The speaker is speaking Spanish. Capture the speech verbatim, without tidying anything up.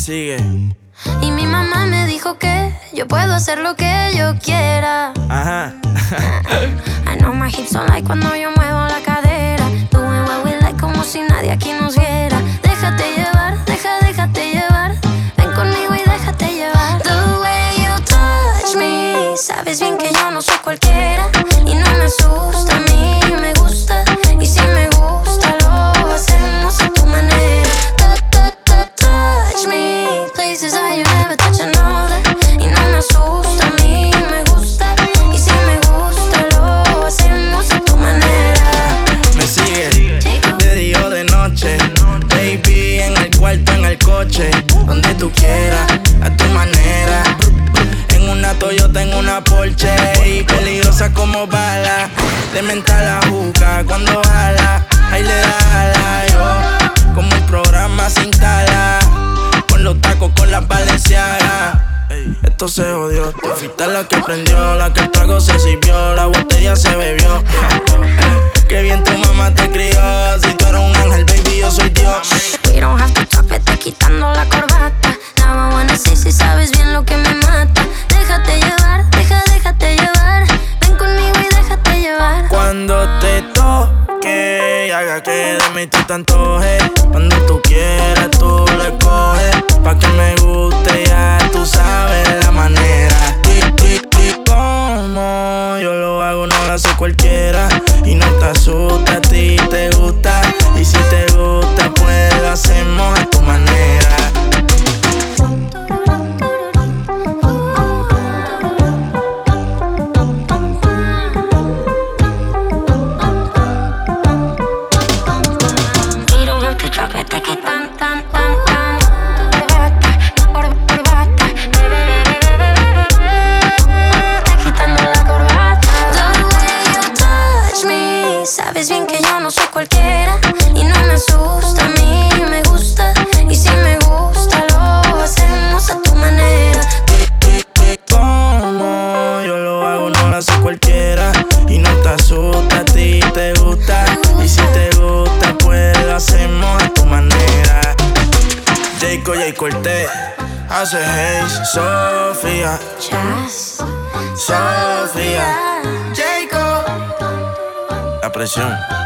sigue. Y mi mamá me dijo que yo puedo hacer lo que yo quiera. Ajá. I know my hips don't like cuando yo muevo la cadera. Doing what we like como si nadie aquí nos viera. Déjate llevar, deja, déjate llevar. Ven conmigo y déjate llevar. The way you touch me, sabes bien que yo no soy cualquiera. Y no me asusta, a mí me gusta. Y si me gusta lo hacemos a tu manera. Touch me, places that you never touch another. Y no me asusta, a mí me gusta. Y si me gusta lo hacemos a tu manera. Me sigue de día o de noche, baby, en el cuarto, en el coche, donde tú quieras, a tu manera. En una Toyota, en una Porsche, y peligrosa como bala. De mental la juca cuando jala, ahí le da ala, yo como el programa se instala. Con los tacos, con las Balenciagas. Esto se jodió. Tú fuiste la que prendió, la que el trago se sirvió, la botella se bebió. Qué bien tu mamá te crió. Si tú eres un ángel, baby, yo soy Dios. We don't have to talk, vete quitando la corbata. Now I wanna see si sabes bien lo que me mata. Déjate llevar, deja, déjate llevar. Ven conmigo y déjate llevar. Cuando te toque, haga que de mí tú te antojes. Cuando tú quieras, tú lo escoges. Pa' que me guste, ya tú sabes la manera. Y, y, y como yo lo hago, no lo hace cualquiera. Y no te asusta, a ti te gusta. Y si te gusta, pues lo hacemos a tu manera. Sabes bien que yo no soy cualquiera. Y no me asusta, a mí me gusta. Y si me gusta lo hacemos a tu manera. Como yo lo hago, no lo hace cualquiera. Y no te asusta, a ti te gusta. Y si te gusta, pues lo hacemos a tu manera. Jayco, Jay Cortez, hace Haze, Sofía, Jazz, Sofía, Jayco. La presión.